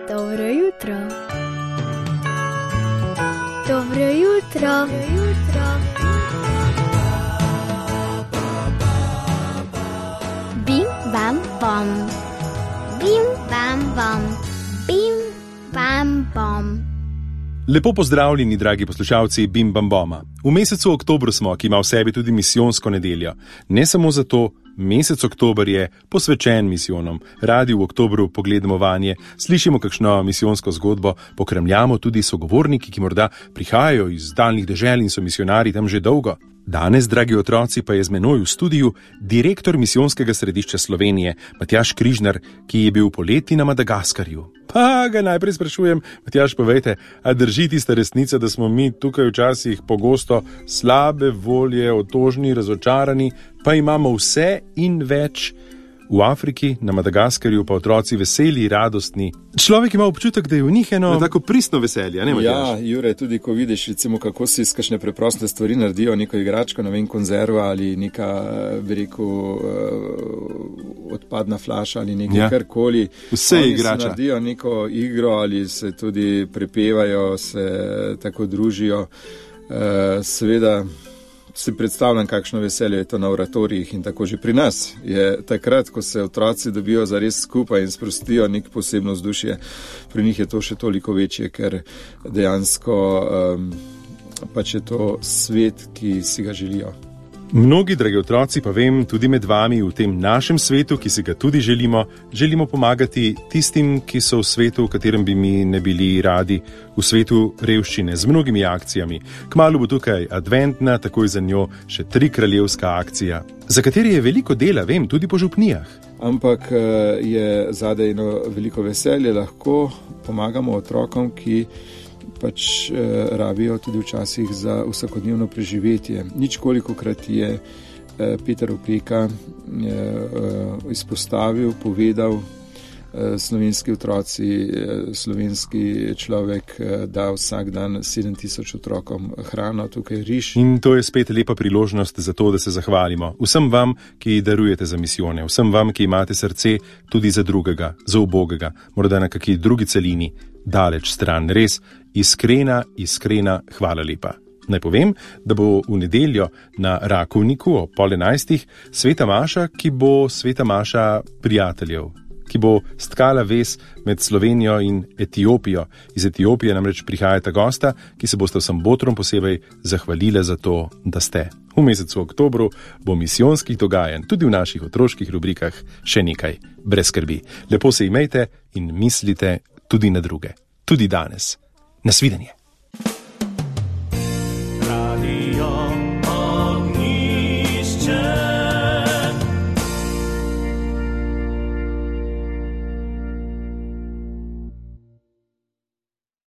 Dobro jutro. Dobro jutro. Bim, bam, bom. Bim, bam, bom. Bim, bam, bom. Lepo pozdravljeni, dragi poslušalci Bim Bam Boma. V mesecu oktobru smo, ki ima v sebi tudi misijonsko nedeljo. Ne samo zato, mesec oktober je posvečen misijonom. Radi v oktobru pogledamo vanje, slišimo kakšno misijonsko zgodbo, pokremljamo tudi sogovorniki, ki morda prihajajo iz daljnih dežel in so misionari tam že dolgo. Danes, dragi otroci, pa je z menoj v studiu direktor misijonskega središča Slovenije, Matjaž Križnar, ki je bil poleti na Madagaskarju. Pa ga najprej sprašujem, Matjaž, povejte, a drži tista resnica, da smo mi tukaj včasih pogosto slabe volje, otožni, razočarani, pa imamo vse in več? V Afriki, na Madagaskarju, pa otroci veseli, radostni. Človek ima občutek, da je v njih eno tako pristno veselje, ne, Matjaž? Ja, Jure, tudi ko vidiš, recimo, kako si iz kakšne preproste stvari naredijo, neko igračko, ne vem, konzerva ali neka, bi rekel, odpadna flaša ali nekaj karkoli. Vse je igrača. Naredijo neko igro ali se tudi prepevajo, se tako družijo. Seveda si predstavljam, kakšno veselje je to na oratorijih in tako že pri nas. Je takrat, ko se otroci dobijo zares skupaj in sprostijo nek posebno vzdušje, pri njih je to še toliko večje, ker dejansko pač je to svet, ki si ga želijo. Mnogi, dragi otroci, pa vem, tudi med vami v tem našem svetu, ki si ga tudi želimo pomagati tistim, ki so v svetu, v katerem bi mi ne bili radi, v svetu revščine, z mnogimi akcijami. Kmalu bo tukaj adventna, takoj za njo še 3 kraljevska akcija, za kateri je veliko dela, vem, tudi po župnijah. Ampak je zadaj eno veliko veselje, lahko pomagamo otrokom, ki pač rabijo tudi včasih za vsakodnevno preživetje. Ničkolikokrat je Peter Opeka izpostavil, povedal, slovenski otroci, slovenski človek da vsak dan 7000 otrokom hrano, tukaj riž. In to je spet lepa priložnost za to, da se zahvalimo vsem vam, ki darujete za misijone, vsem vam, ki imate srce tudi za drugega, za ubogega, morda na kakšni drugi celini, daleč stran. Res iskrena hvala lepa. Naj povem, da bo v nedeljo na Rakovniku ob 10:30 sveta maša, ki bo sveta maša prijateljev, ki bo stkala vez med Slovenijo in Etiopijo. Iz Etiopije namreč prihajata gosta, ki se bosta vsem botrom posebej zahvalila za to, da ste. V mesecu oktobru bo misijonskih dogajanj tudi v naših otroških rubrikah še nekaj. Brez skrbi. Lepo se imejte in mislite tudi na druge. Tudi danes. Nasvidenje. Radio